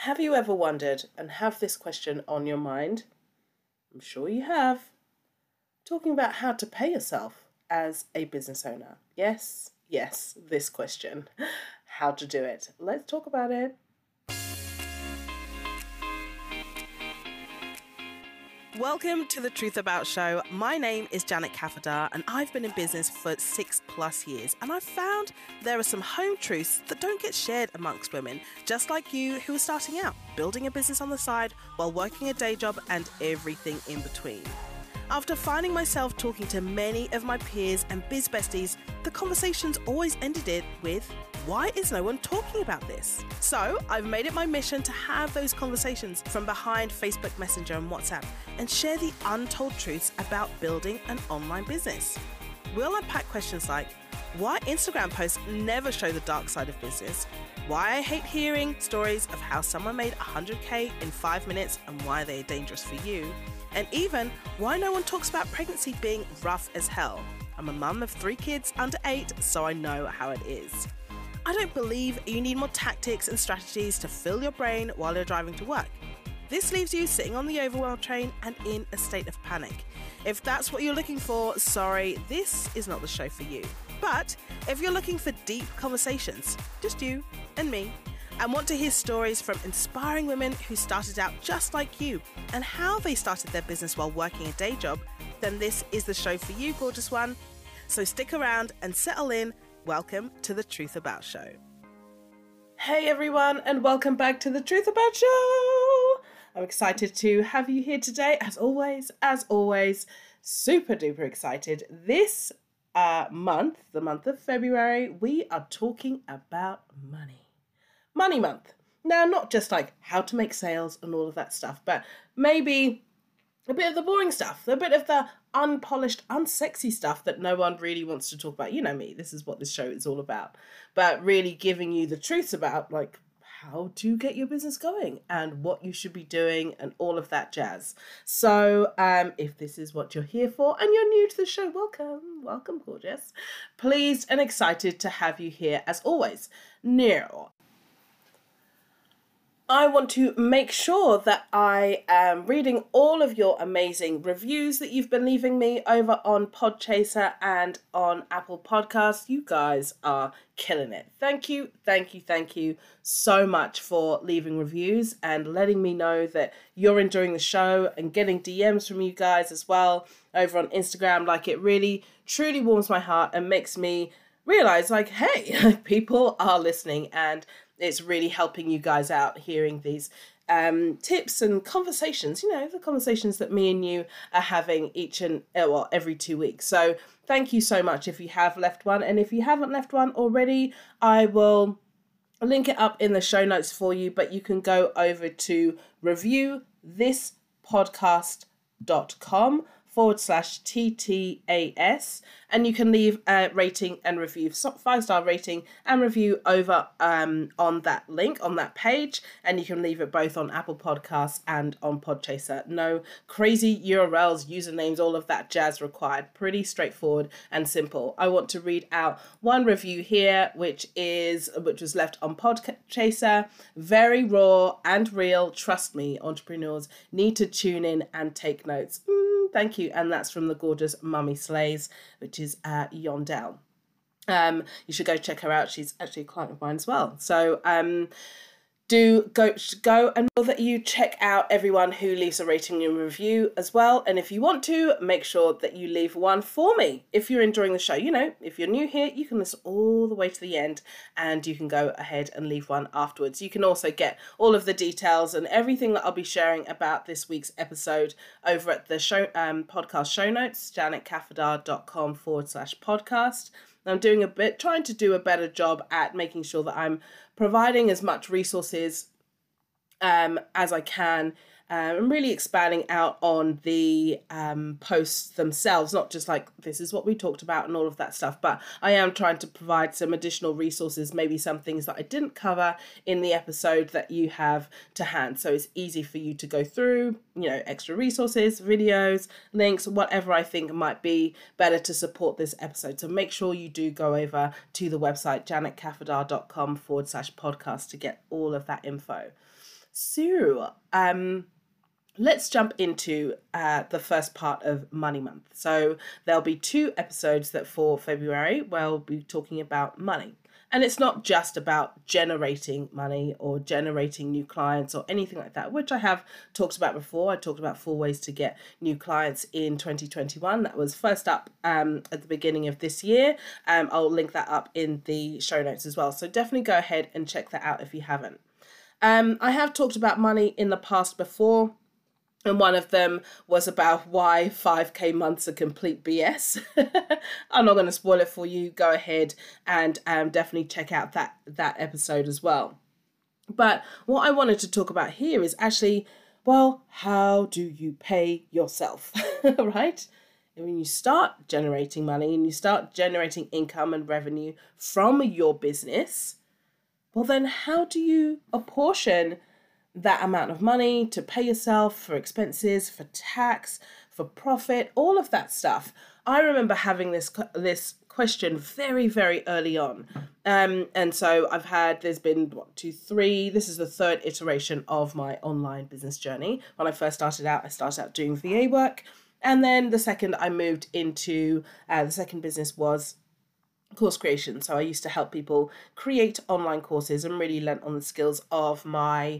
Have you ever wondered and have this question on your mind? I'm sure you have. Talking about how to pay yourself as a business owner. Yes, this question. How to do it. Let's talk about it. Welcome to the Truth About Show. My name is Janet Kafadar and I've been in business for 6+ years, and I've found there are some home truths that don't get shared amongst women, just like you who are starting out, building a business on the side while working a day job and everything in between. After finding myself talking to many of my peers and biz besties, the conversations always ended it with, why is no one talking about this? So I've made it my mission to have those conversations from behind Facebook Messenger and WhatsApp and share the untold truths about building an online business. We'll unpack questions like, why Instagram posts never show the dark side of business, why I hate hearing stories of how someone made 100K in 5 minutes and why they're dangerous for you, and even why no one talks about pregnancy being rough as hell. I'm a mum of 3 kids under 8, so I know how it is. I don't believe you need more tactics and strategies to fill your brain while you're driving to work. This leaves you sitting on the overwhelmed train and in a state of panic. If that's what you're looking for, sorry, this is not the show for you. But if you're looking for deep conversations, just you and me, and want to hear stories from inspiring women who started out just like you and how they started their business while working a day job, then this is the show for you, gorgeous one. So stick around and settle in. Welcome to the Truth About Show. Hey everyone, and welcome back to the Truth About Show. I'm excited to have you here today, as always, super duper excited. This month, the month of February, we are talking about money. Money month. Now, not just like how to make sales and all of that stuff, but maybe a bit of the boring stuff, a bit of the unpolished, unsexy stuff that no one really wants to talk about. You know me, this is what this show is all about. But really giving you the truths about like how to get your business going and what you should be doing and all of that jazz. So if this is what you're here for and you're new to the show, welcome, gorgeous. Pleased and excited to have you here as always. Now, I want to make sure that I am reading all of your amazing reviews that you've been leaving me over on Podchaser and on Apple Podcasts. You guys are killing it. Thank you so much for leaving reviews and letting me know that you're enjoying the show and getting DMs from you guys as well over on Instagram. Like, it really, truly warms my heart and makes me realize, like, hey, people are listening, and it's really helping you guys out hearing these tips and conversations, you know, the conversations that me and you are having every 2 weeks. So thank you so much if you have left one. And if you haven't left one already, I will link it up in the show notes for you, but you can go over to reviewthispodcast.com/TTAS, and you can leave a rating and review, 5-star rating and review over on that link, on that page, and you can leave it both on Apple Podcasts and on Podchaser. No crazy URLs, usernames, all of that jazz required. Pretty straightforward and simple. I want to read out one review here, which was left on Podchaser. Very raw and real. Trust me, entrepreneurs need to tune in and take notes. Thank you. And that's from the gorgeous Mummy Slays, which is Yondell. You should go check her out. She's actually a client of mine as well. So do go and know that you check out everyone who leaves a rating and review as well. And if you want to, make sure that you leave one for me. If you're enjoying the show, you know, if you're new here, you can listen all the way to the end and you can go ahead and leave one afterwards. You can also get all of the details and everything that I'll be sharing about this week's episode over at the show podcast show notes, janetkafadar.com/podcast. I'm trying to do a better job at making sure that I'm providing as much resources as I can. I'm really expanding out on the posts themselves, not just like this is what we talked about and all of that stuff, but I am trying to provide some additional resources, maybe some things that I didn't cover in the episode that you have to hand. So it's easy for you to go through, you know, extra resources, videos, links, whatever I think might be better to support this episode. So make sure you do go over to the website, janetkafadar.com/podcast to get all of that info. So, let's jump into the first part of Money Month. So there'll be 2 episodes that for February where I'll be talking about money. And it's not just about generating money or generating new clients or anything like that, which I have talked about before. I talked about 4 ways to get new clients in 2021. That was first up at the beginning of this year. I'll link that up in the show notes as well. So definitely go ahead and check that out if you haven't. I have talked about money in the past before. And one of them was about why 5K months are complete BS. I'm not going to spoil it for you. Go ahead and definitely check out that episode as well. But what I wanted to talk about here is actually, well, how do you pay yourself, right? And when you start generating money and you start generating income and revenue from your business, well, then how do you apportion that amount of money to pay yourself for expenses, for tax, for profit, all of that stuff? I remember having this question very, very early on. And so there's been 1, 2, 3, this is the 3rd iteration of my online business journey. When I first started out doing VA work. And then the second I moved into, the second business was course creation. So I used to help people create online courses and really learn on the skills of my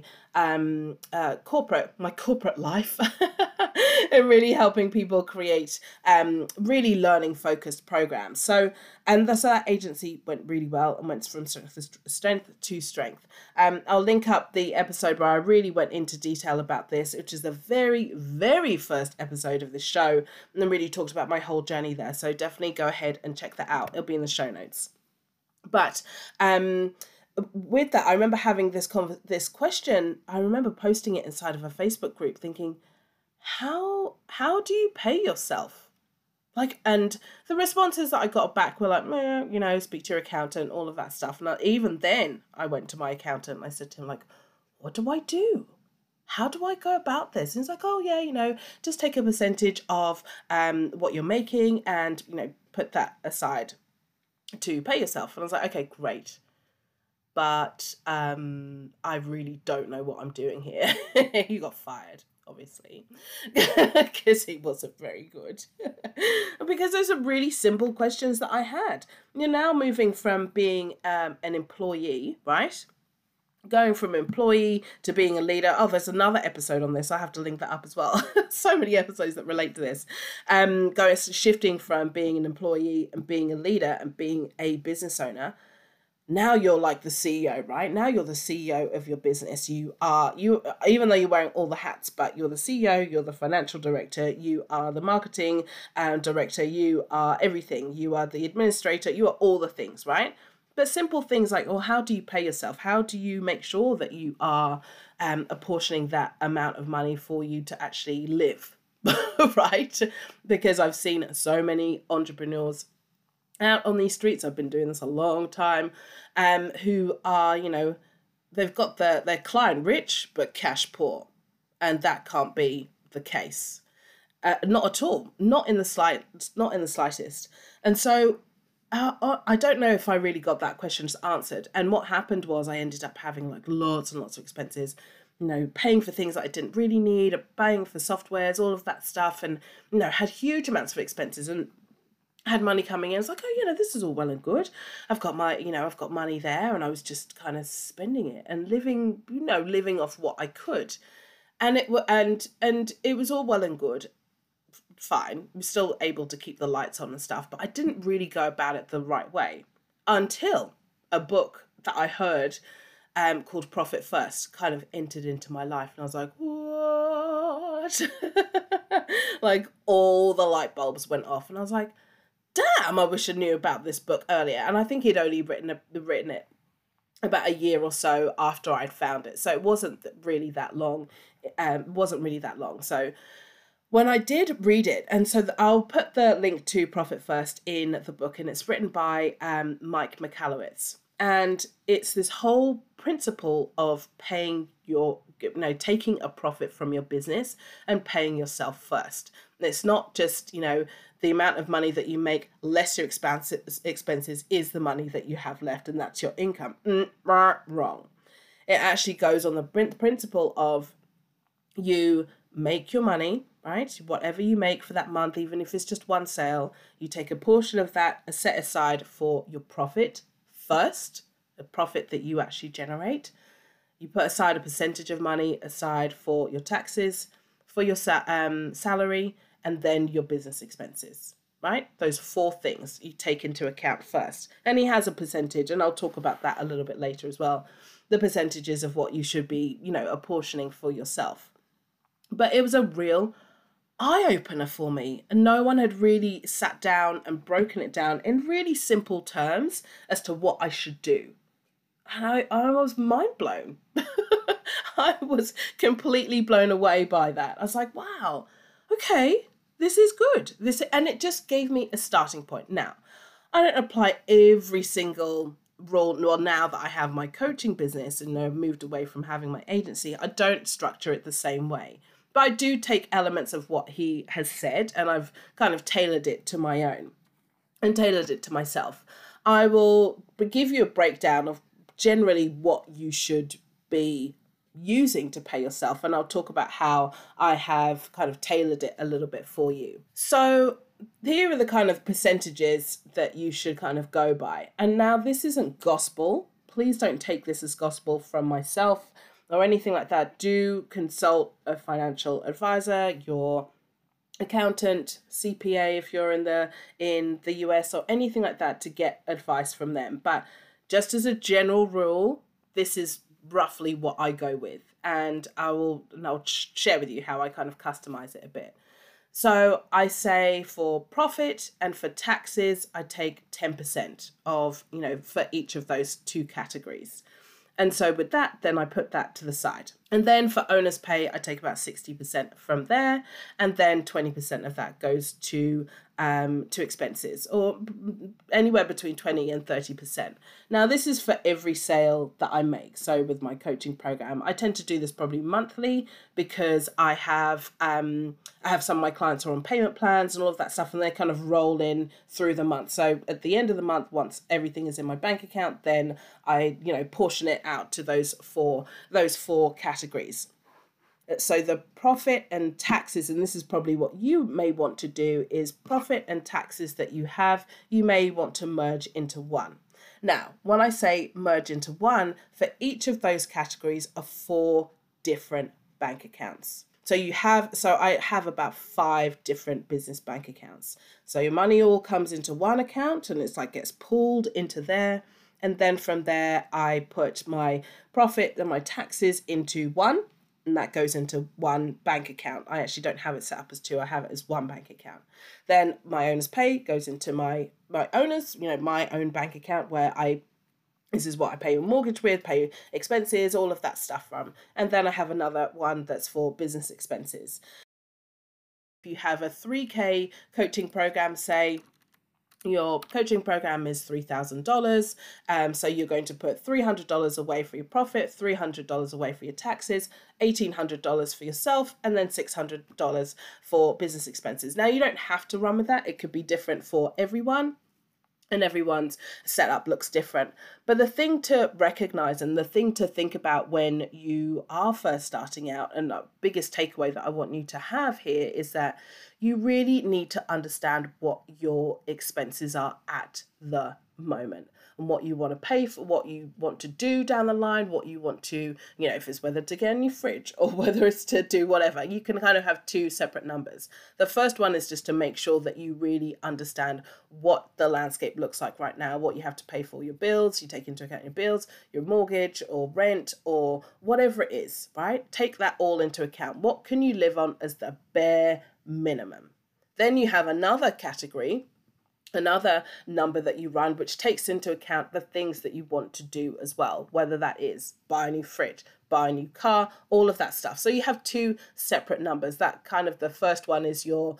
corporate life and really helping people create really learning focused programs. So that agency went really well and went from strength to strength. I'll link up the episode where I really went into detail about this, which is the very, very first episode of the show, and then really talked about my whole journey there. So definitely go ahead and check that out. It'll be in the show notes. But with that, I remember having this question. I remember posting it inside of a Facebook group thinking, how do you pay yourself? And the responses that I got back were like, speak to your accountant, all of that stuff. And even then I went to my accountant and I said to him, what do I do? How do I go about this? And he's like, oh yeah, just take a percentage of what you're making and, put that aside to pay yourself. And I was like, okay, great. But I really don't know what I'm doing here. He got fired, obviously, because he wasn't very good. Because those are really simple questions that I had. You're now moving from being an employee, right? Going from employee to being a leader. Oh, there's another episode on this. I have to link that up as well. So many episodes that relate to this. Shifting from being an employee and being a leader and being a business owner. Now you're like the CEO, right? Now you're the CEO of your business. You even though you're wearing all the hats, but you're the CEO, you're the financial director, you are the marketing director, you are everything. You are the administrator, you are all the things, right? But simple things like, how do you pay yourself? How do you make sure that you are apportioning that amount of money for you to actually live, right? Because I've seen so many entrepreneurs out on these streets, I've been doing this a long time, who are, they've got their client rich, but cash poor. And that can't be the case. Not at all. Not in the slightest. And so I don't know if I really got that question answered. And what happened was I ended up having lots and lots of expenses, paying for things that I didn't really need, paying for softwares, all of that stuff, and, had huge amounts of expenses and had money coming in. I was like, this is all well and good. I've got money there, and I was just kind of spending it and living off what I could. And it was all well and good. Fine. I'm still able to keep the lights on and stuff, but I didn't really go about it the right way until a book that I heard called Profit First kind of entered into my life. And I was like, what? All the light bulbs went off, and I was like, damn, I wish I knew about this book earlier. And I think he'd only written it about a year or so after I'd found it. So it wasn't really that long. So when I did read it, and so I'll put the link to Profit First in the book, and it's written by Mike Michalowicz. And it's this whole principle of taking a profit from your business and paying yourself first. It's not just, the amount of money that you make less your expenses is the money that you have left, and that's your income. Wrong. It actually goes on the principle of you make your money, right? Whatever you make for that month, even if it's just one sale, you take a portion of that, set aside for your profit first, the profit that you actually generate. You put aside a percentage of money aside for your taxes, for your salary, and then your business expenses, right? Those 4 things you take into account first. And he has a percentage, and I'll talk about that a little bit later as well. The percentages of what you should be, apportioning for yourself. But it was a real eye-opener for me. And no one had really sat down and broken it down in really simple terms as to what I should do. And I was mind blown. I was completely blown away by that. I was like, wow, okay, this is good. And it just gave me a starting point. Now, I don't apply every single rule. Well, now that I have my coaching business and I've moved away from having my agency, I don't structure it the same way. But I do take elements of what he has said and I've kind of tailored it to my own and tailored it to myself. I will give you a breakdown of generally what you should be using to pay yourself, and I'll talk about how I have kind of tailored it a little bit for you. So here are the kind of percentages that you should kind of go by. And now this isn't gospel. Please don't take this as gospel from myself or anything like that. Do consult a financial advisor, your accountant, CPA if you're in the US or anything like that, to get advice from them. But just as a general rule, this is roughly what I go with, and I'll share with you how I kind of customize it a bit. So I say for profit and for taxes, I take 10% of, for each of those 2 categories. And so with that, then I put that to the side. And then for owner's pay, I take about 60% from there. And then 20% of that goes to expenses, or anywhere between 20 and 30%. Now, this is for every sale that I make. So with my coaching program, I tend to do this probably monthly because I have some of my clients are on payment plans and all of that stuff, and they kind of roll in through the month. So at the end of the month, once everything is in my bank account, then I, portion it out to those four categories. So the profit and taxes, and this is probably what you may want to do, is profit and taxes that you have, you may want to merge into one. Now, when I say merge into one, for each of those categories are 4 different bank accounts. So I have about 5 different business bank accounts. So your money all comes into one account and it's like gets pulled into there. And then from there, I put my profit and my taxes into one. And that goes into one bank account. I actually don't have it set up as 2. I have it as one bank account. Then my owner's pay goes into my owner's, my own bank account where this is what I pay a mortgage with, pay expenses, all of that stuff from. And then I have another one that's for business expenses. If you have a 3K coaching program, say, your coaching program is $3,000. So you're going to put $300 away for your profit, $300 away for your taxes, $1,800 for yourself, and then $600 for business expenses. Now, you don't have to run with that. It could be different for everyone, and everyone's setup looks different. But the thing to recognize and the thing to think about when you are first starting out, and the biggest takeaway that I want you to have here, is that you really need to understand what your expenses are at the moment and what you want to pay for, what you want to do down the line, what you want to, if it's whether to get a new fridge or whether it's to do whatever. You can kind of have 2 separate numbers. The first one is just to make sure that you really understand what the landscape looks like right now, what you have to pay for your bills. You take into account your bills, your mortgage or rent or whatever it is, right? Take that all into account. What can you live on as the bare minimum? Then you have another category, another number that you run, which takes into account the things that you want to do as well, whether that is buy a new fridge, buy a new car, all of that stuff. So you have 2 separate numbers. That kind of, the first one is your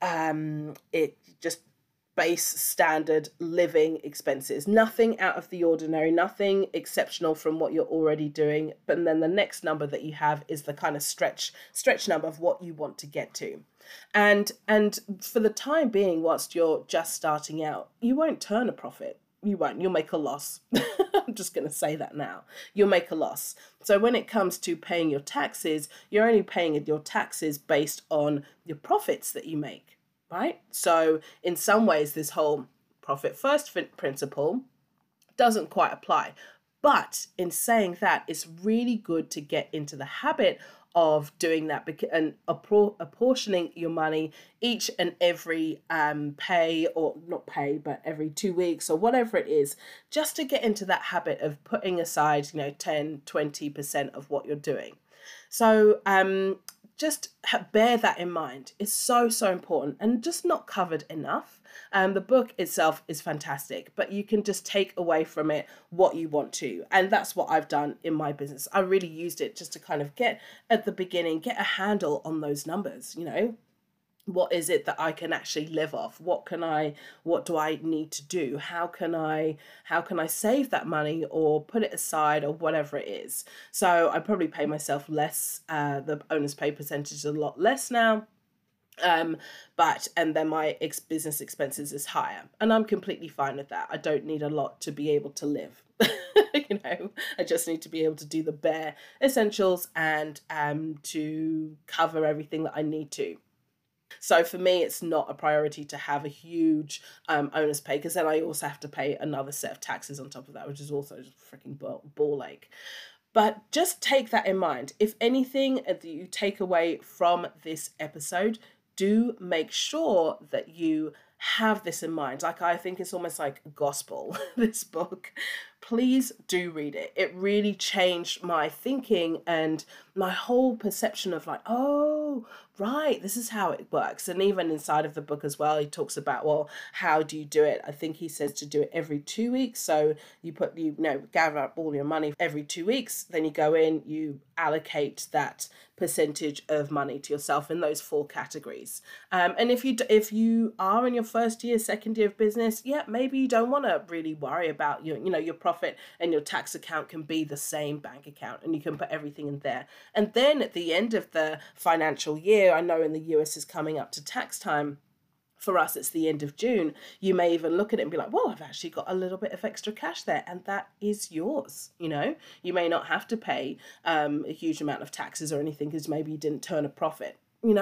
base standard living expenses, nothing out of the ordinary, nothing exceptional from what you're already doing. But then the next number that you have is the kind of stretch number of what you want to get to. And for the time being, whilst you're just starting out, you won't turn a profit. You won't. You'll make a loss. I'm just going to say that now. You'll make a loss. So when it comes to paying your taxes, you're only paying your taxes based on your profits that you make, right? So in some ways, this whole profit first principle doesn't quite apply. But in saying that, it's really good to get into the habit of doing that and apportioning your money each and every pay, or not pay, but every 2 weeks or whatever it is, just to get into that habit of putting aside, 10, 20% of what you're doing. So just bear that in mind. It's so, so important and just not covered enough. The book itself is fantastic, but you can just take away from it what you want to. And that's what I've done in my business. I really used it just to kind of get at the beginning, get a handle on those numbers, What is it that I can actually live off? What do I need to do? How can I save that money or put it aside or whatever it is? So I probably pay myself less. The owner's pay percentage is a lot less now. And then my business expenses is higher, and I'm completely fine with that. I don't need a lot to be able to live. I just need to be able to do the bare essentials and to cover everything that I need to. So for me, it's not a priority to have a huge owner's pay, because then I also have to pay another set of taxes on top of that, which is also just a freaking ball ache. But just take that in mind. If anything that you take away from this episode, do make sure that you have this in mind. Like, I think it's almost like gospel, this book. Please do read it. It really changed my thinking and my whole perception of like, oh, right, this is how it works. And even inside of the book as well, he talks about, well, how do you do it? I think he says to do it every 2 weeks. So you gather up all your money every 2 weeks, then you go in, you allocate that percentage of money to yourself in those 4 categories. And if you are in your first year, second year of business, maybe you don't want to really worry about your profit, and your tax account can be the same bank account, and you can put everything in there. And then at the end of the financial year, I know in the US is coming up to tax time. For us, it's the end of June. You may even look at it and be like, well, I've actually got a little bit of extra cash there, and that is yours. You may not have to pay a huge amount of taxes or anything, because maybe you didn't turn a profit.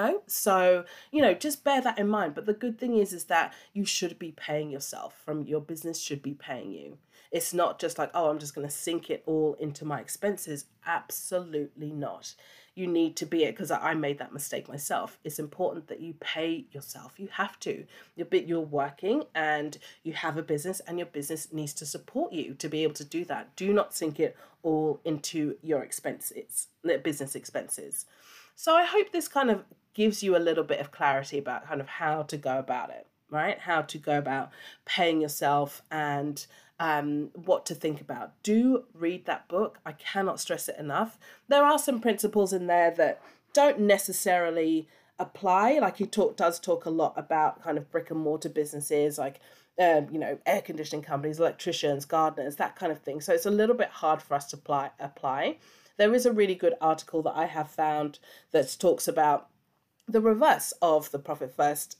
So just bear that in mind. But the good thing is that you should be paying yourself. From your business should be paying you. It's not just like, oh, I'm just going to sink it all into my expenses. Absolutely not. You need to be it, because I made that mistake myself. It's important that you pay yourself. You have to. You're working and you have a business, and your business needs to support you to be able to do that. Do not sink it all into your expenses, business expenses. So I hope this kind of gives you a little bit of clarity about kind of how to go about it, right? How to go about paying yourself and what to think about. Do read that book. I cannot stress it enough. There are some principles in there that don't necessarily apply. Like, he does talk a lot about kind of brick and mortar businesses, like air conditioning companies, electricians, gardeners, that kind of thing. So it's a little bit hard for us to apply. There is a really good article that I have found that talks about the reverse of the profit first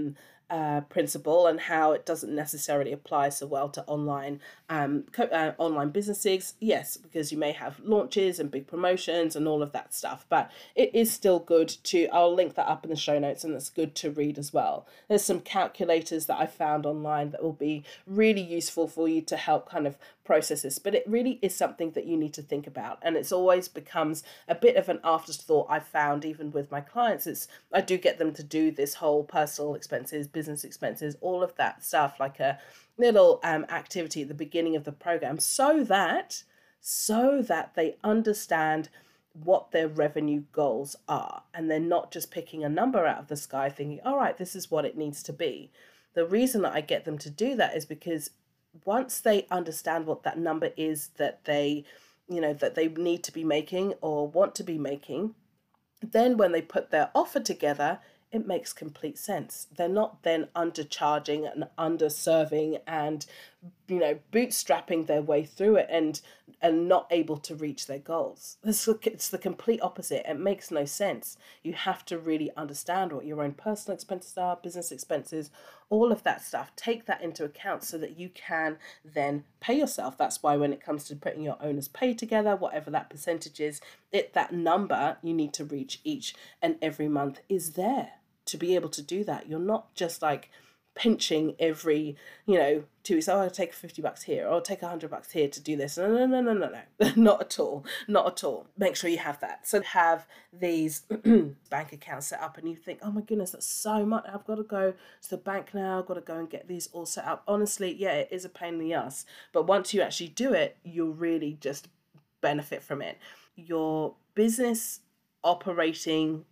principle, and how it doesn't necessarily apply so well to online businesses. Yes, because you may have launches and big promotions and all of that stuff, but it is still good I'll link that up in the show notes, and it's good to read as well. There's some calculators that I found online that will be really useful for you to help kind of process this, but it really is something that you need to think about, and it's always becomes a bit of an afterthought. I've found even with my clients, I do get them to do this whole personal expenses, business expenses, all of that stuff, like a little activity at the beginning of the program, so that they understand what their revenue goals are, and they're not just picking a number out of the sky thinking, all right, this is what it needs to be. The reason that I get them to do that is because once they understand what that number is that they need to be making or want to be making, then when they put their offer together, it makes complete sense. They're not then undercharging and underserving and bootstrapping their way through it and not able to reach their goals. It's the complete opposite. It makes no sense. You have to really understand what your own personal expenses are, business expenses, all of that stuff. Take that into account so that you can then pay yourself. That's why when it comes to putting your owner's pay together, whatever that percentage is, that number you need to reach each and every month is there to be able to do that. You're not just like pinching every 2 weeks. I'll take $50 here, or I'll take $100 here to do this. No. Not at all. Make sure you have that. So have these bank accounts set up and you think, oh my goodness, that's so much. I've got to go to the bank now. I've got to go and get these all set up. Honestly, yeah, it is a pain in the ass. But once you actually do it, you'll really just benefit from it. Your business operating,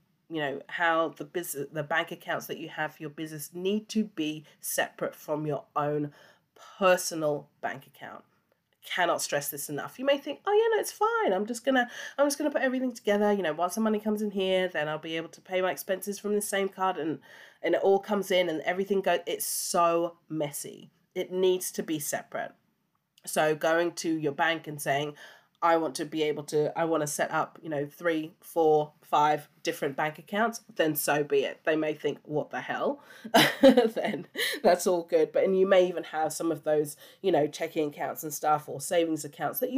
how the bank accounts that you have for your business need to be separate from your own personal bank account. Cannot stress this enough. You may think, oh yeah, no, it's fine. I'm just gonna put everything together. Once the money comes in here, then I'll be able to pay my expenses from the same card, and it all comes in and everything goes. It's so messy. It needs to be separate. So going to your bank and saying, I want to set up, 3, 4, 5 different bank accounts, then so be it. They may think, what the hell? Then that's all good. And you may even have some of those, checking accounts and stuff, or savings accounts that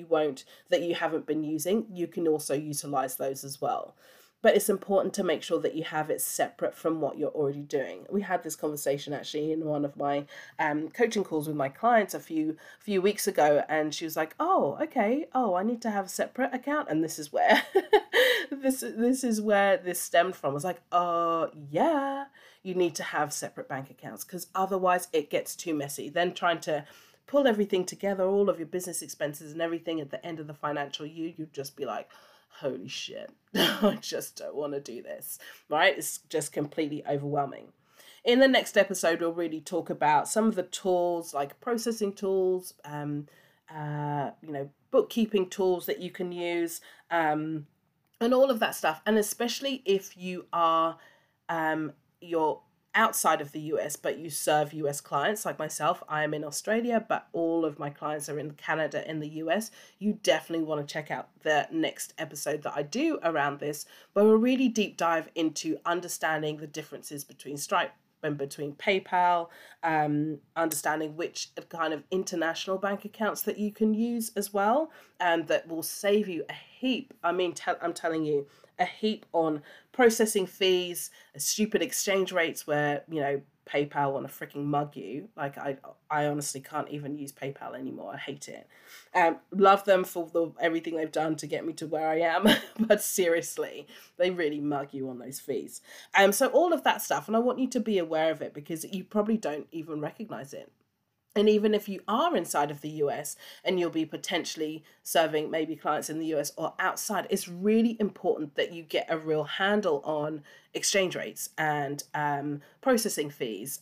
that you haven't been using. You can also utilize those as well. But it's important to make sure that you have it separate from what you're already doing. We had this conversation actually in one of my coaching calls with my clients a few weeks ago, and she was like, "Oh, okay. Oh, I need to have a separate account," and this is where this is where this stemmed from. I was like, "Oh, yeah, you need to have separate bank accounts because otherwise it gets too messy. Then trying to pull everything together, all of your business expenses and everything at the end of the financial year, you'd just be like, holy shit, I just don't want to do this, right? It's just completely overwhelming. In the next episode, we'll really talk about some of the tools, like processing tools, bookkeeping tools that you can use, and all of that stuff. And especially if you are, you're outside of the US, but you serve US clients like myself. I am in Australia, but all of my clients are in Canada and the US. You definitely want to check out the next episode that I do around this, where we'll really deep dive into understanding the differences between Stripe and between PayPal, understanding which kind of international bank accounts that you can use as well, and that will save you a heap. I mean, I'm telling you, a heap on processing fees, stupid exchange rates where, PayPal want to freaking mug you. Like, I honestly can't even use PayPal anymore. I hate it. Love them for everything they've done to get me to where I am. But seriously, they really mug you on those fees. So all of that stuff. And I want you to be aware of it because you probably don't even recognize it. And even if you are inside of the US and you'll be potentially serving maybe clients in the US or outside, it's really important that you get a real handle on exchange rates and processing fees,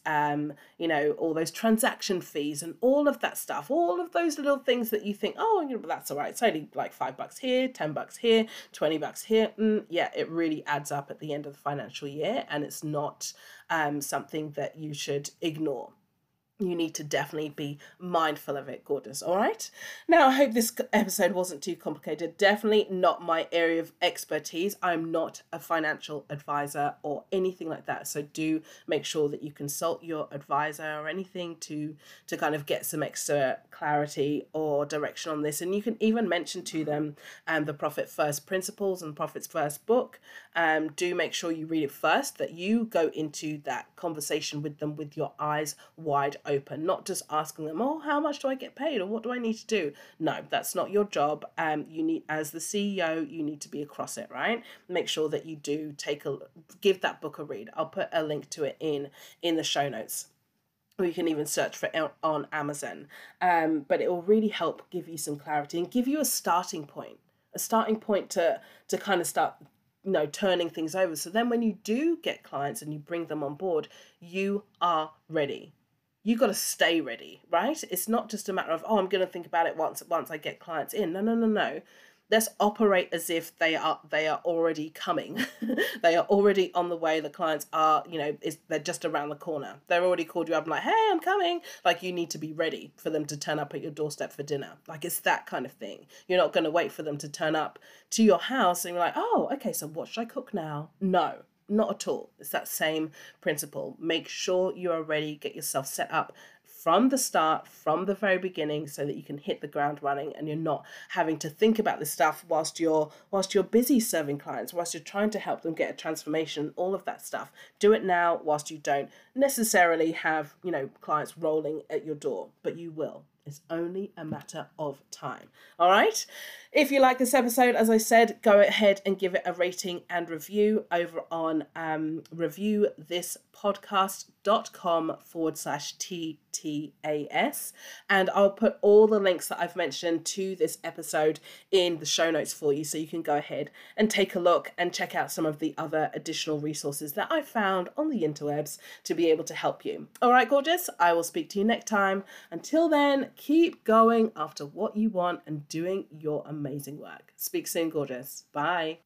all those transaction fees and all of that stuff, all of those little things that you think, oh, that's all right. It's only like $5 here, $10 here, $20 here. Yeah, it really adds up at the end of the financial year, and it's not something that you should ignore. You need to definitely be mindful of it, gorgeous. All right. Now, I hope this episode wasn't too complicated. Definitely not my area of expertise. I'm not a financial advisor or anything like that. So do make sure that you consult your advisor or anything to kind of get some extra clarity or direction on this. And you can even mention to them the Profit First Principles and Profits First book. Do make sure you read it first, that you go into that conversation with them with your eyes wide open, not just asking them, oh, how much do I get paid or what do I need to do? No, that's not your job. You need, as the CEO, you need to be across it, right? Make sure that you do give that book a read. I'll put a link to it in the show notes. Or you can even search for it on Amazon. But it will really help give you some clarity and give you a starting point to kind of start turning things over. So then when you do get clients and you bring them on board, you are ready. You got to stay ready, right? It's not just a matter of, I'm going to think about it once I get clients in. No. let's operate as if they are already coming. They are already on the way. The clients are, they're just around the corner. They're already called you up and like, hey, I'm coming. Like, you need to be ready for them to turn up at your doorstep for dinner. Like, it's that kind of thing. You're not going to wait for them to turn up to your house and you're like, oh, okay, so what should I cook now? No, not at all. It's that same principle. Make sure you are ready, get yourself set up from the start, from the very beginning, so that you can hit the ground running and you're not having to think about this stuff whilst you're busy serving clients, whilst you're trying to help them get a transformation, all of that stuff. Do it now whilst you don't necessarily have, clients rolling at your door, but you will. It's only a matter of time. All right. If you like this episode, as I said, go ahead and give it a rating and review over on reviewthispodcast.com/TTAS. And I'll put all the links that I've mentioned to this episode in the show notes for you. So you can go ahead and take a look and check out some of the other additional resources that I found on the interwebs to be able to help you. All right, gorgeous. I will speak to you next time. Until then, keep going after what you want and doing your amazing work. Speak soon, gorgeous. Bye.